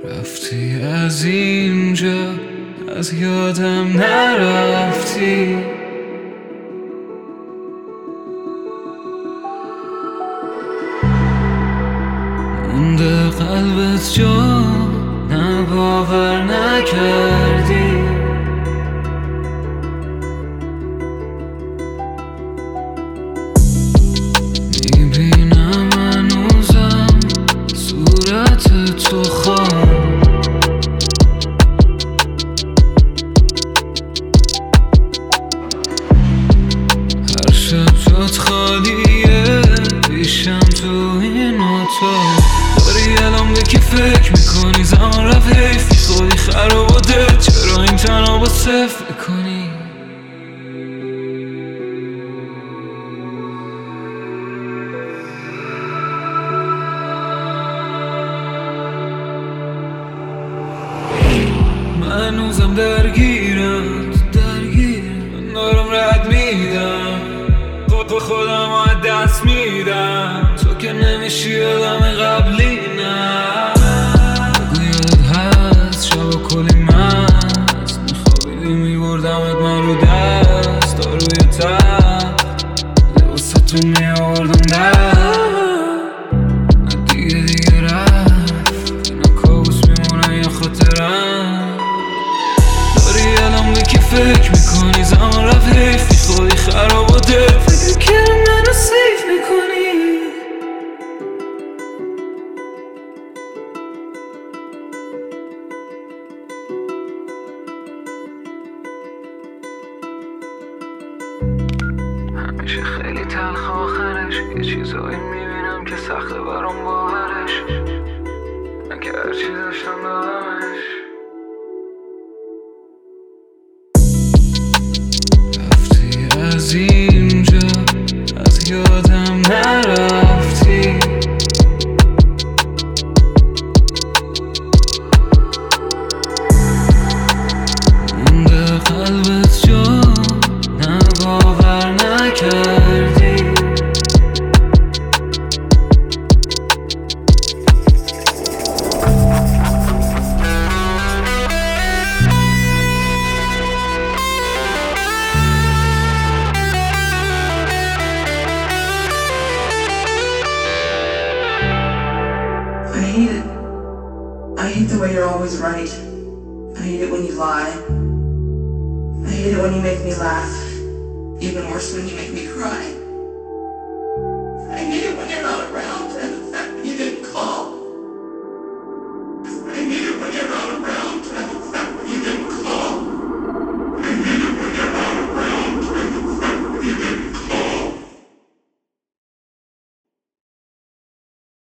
رفتی از اینجا، از یادم نرفتی. مونده قلبت جا، نه باور نکردی. میبینم هنوزم صورت تو خام، هر شب جات خالیه پیشم تو این اتاق. داری الان به کی فکر میکنی؟ زمان رفت حیف، خودی خراب و دل، چرا این تنها با صفر میکنی؟ من هنوزم درگیرم، دارم رد میدم، خودم از دست میدم. تو که نمیشی آدم قبلی، نه بگو یادت هست شب کلی مست میخوابیدی میبردمت من رو دست، تا روی تب واسه تو میاوردم در. نه دیگه رفت، نه کابوس میمونه یا خاطرم. داری الان به کی فکر میکنی؟ زمان رفت حیف، خودی خراب و دل، فکر کردم منو سیف میکنی. همیشه خیلی تلخ آخرش، یه چیزایی میبینم که سخته برام باورش، من که هرچی داشتم دادمش. رفتی از اینجا، از یادم نرفتی. مونده قلبت جا، نه باور نکردی. I hate the way you're always right. I hate it when you lie. I hate it when you make me laugh. Even worse when you make me cry.